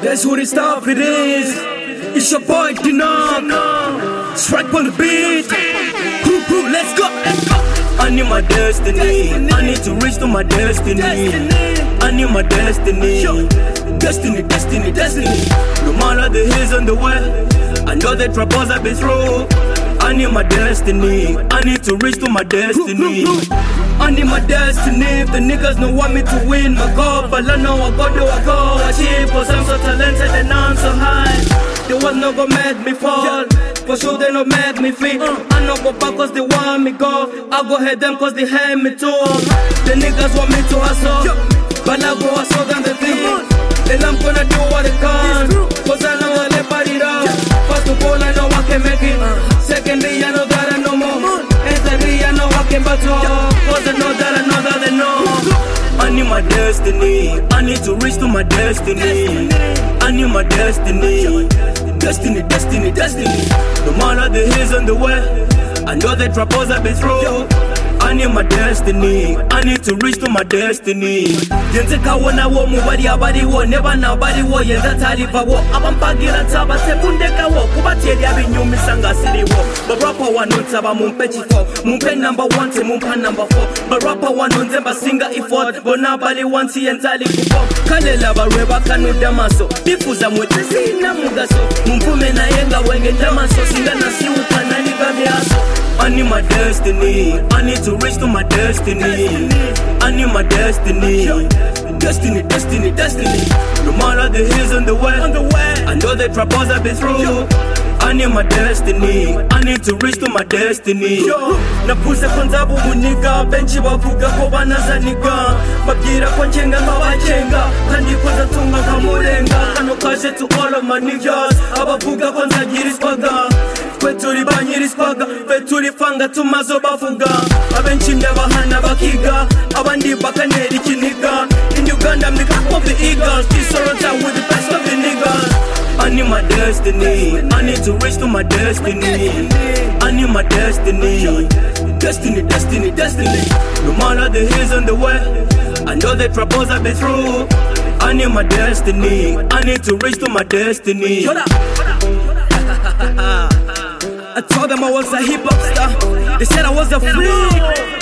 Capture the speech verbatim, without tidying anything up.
That's who the stuff it is. It's your boy Dinog. Strike on the beat. Crew, crew, let's go, let's go. I need my destiny. I need to reach to my destiny. I need my destiny. Destiny, destiny, destiny. No matter the hills and the way, I know the troubles I've been through. I need my destiny. I need to reach to my destiny. I need my destiny. If the niggas don't want me to win my goal, but I know I go do I go achieve. Cause I'm so talented and I'm so high. They was not gonna make me fall. For sure they not make me fit. I know go back cause they want me go. I go hate them cause they hate me too. The niggas want me to hustle, but I go hustle than the thing. Then I'm gonna do what I can, cause I know I let body down. First of all I know I can make it. Secondly I know that I know more. And thirdly I know I can battle. Cause I know that I know that I know. I need my destiny. I need to reach to my destiny. I need my destiny. Destiny, destiny, destiny. No matter the hills and the way, I know the troubles I've been through. I need my destiny. I need to reach to my destiny. Yenze kawona wo mubadi abadi wo never nobody wo yenza talipa wo abampagira taba sebundeka wo kubateli abinyumi sangasili wo. But rapper one no taba mumpechi fo mumpe number one te mumpa number four. But rapper one no nzemba singa effort but nobody wants yenzali kupo. Kalela bareba kanu damaso bifuza mwetesi na mugaso mumpume na yenga wenge damaso singa na si ukanani gabiaso. I need my destiny. I need to reach to my destiny. I need my destiny. Destiny, destiny, destiny. No matter the hills and the way, I know the troubles I've been through. I need my destiny. I need to reach to my destiny. Napuze kwanza bubu niga benchi bavuga ko banaza niga babwira ko ncenga nk'abacyenga kandi koza tunga nkamurenga kano kaje to all of my niggas abavuga ko nzagiriswaga twe turi banyiriswaga twe turi fanga tumazo bavuga abenshi ndabahana bakiga abandi bakanera ikiniga in Uganda I'm the cap of the Eagles this sorota with the best of the niggas. I need my destiny. I need to reach to my destiny. I need my destiny. Destiny, destiny, destiny. No matter the hills and the way, I know the troubles I've been through. I need my destiny. I need to reach to my destiny. I told them I was a hip hop star. They said I was a freak.